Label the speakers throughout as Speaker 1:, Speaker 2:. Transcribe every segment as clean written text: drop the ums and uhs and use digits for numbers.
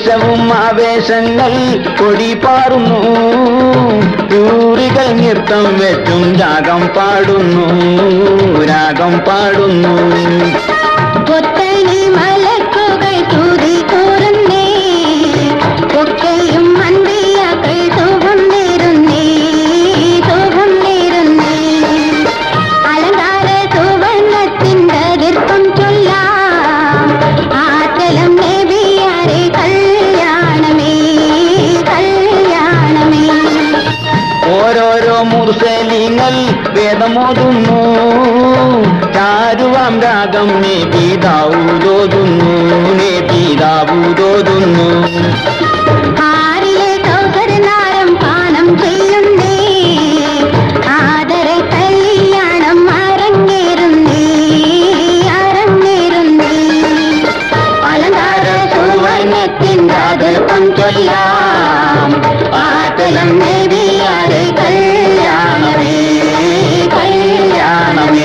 Speaker 1: ദേശവും ആവേശങ്ങൾ കൊടിപാറുന്നു, ൂറികൾ നൃത്തം വെച്ചും രാഗം പാടുന്നു, രാഗം പാടുന്നു.
Speaker 2: ഒത്തണി മലക്കുകൾ തൂതി കൂറുന്നേ, ഒക്കെയും അന്തിയാക്കൾ ശോഭം നേരുന്നേ, ശോഭം നേരുന്നേ. അലങ്കാര സുവർണത്തിൻ്റെ ദീർഘം ചൊല്ലാം, ആറ്റലം നബിയാരെ കല്യാണമേ, കല്യാണമേ.
Speaker 1: ഓരോരോ മുർസലിങ്ങൾ വേദമോതുന്നു, ചാരുവാം രാഗം നബി ദാവൂദോതുന്നു, നബി ദാവൂദോതുന്നു.
Speaker 2: ആരിലെ കൗസരനാരം പാനം ചെയ്യുന്നേ, ആദര കല്യാണം അരങ്ങേറുന്നേ, അരങ്ങേറുന്നേ. അലങ്കാര സുവർണത്തിൻ്റെ അതിർപ്പം ചൊല്ലാം, ആറ്റലം നബിയാരെ കല്യാണമേ, കല്യാണമേ.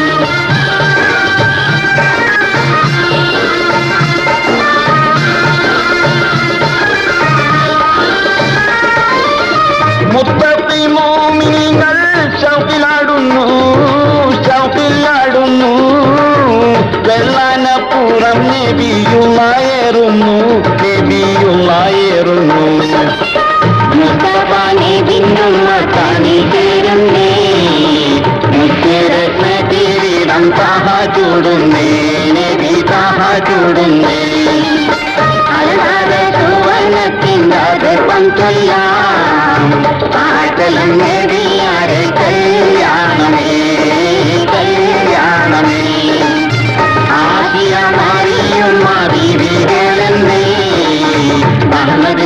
Speaker 1: മുത്തഖി മോമിനീങ്ങൾ ശൗഖിലാടുന്നു, ശൗഖിലാടുന്നു. വെള്ളാനപ്പുറം നബിയുള്ളായേറുന്നു, നബിയുള്ളായേറുന്നു.
Speaker 2: മുസ്തഫ നബിന്നും മത്താനി ചേരുന്നേ,
Speaker 1: മുത്തിരത്ന കിരീടം താഹ ചൂടുന്നേ, നബി താഹ ചൂടുന്നേ.
Speaker 2: അലങ്കാര സുവർണത്തിൻ്റെ അതിർപ്പം ചൊല്ലാം, ആറ്റലം നബിയാരെ കല്യാണമേ, കല്യാണമേ.
Speaker 1: ആസിയ മറിയും ബീവികളെന്നേ, അഹ്മദ്